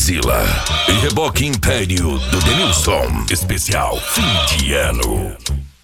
Godzilla e reboque Império do Denilson. Especial fim de ano.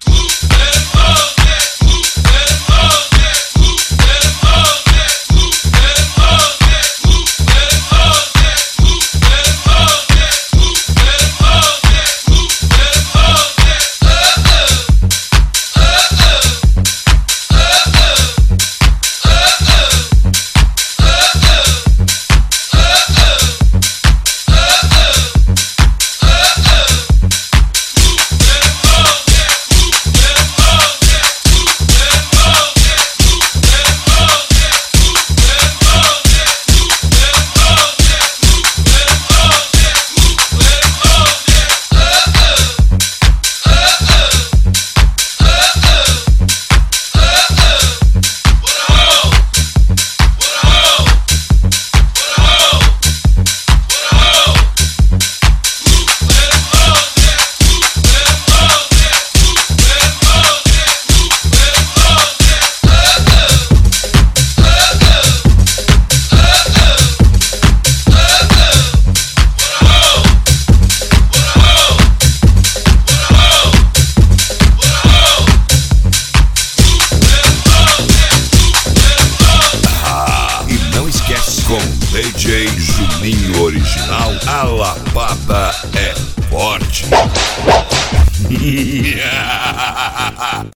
Com DJ Juninho Original, a lapada é forte.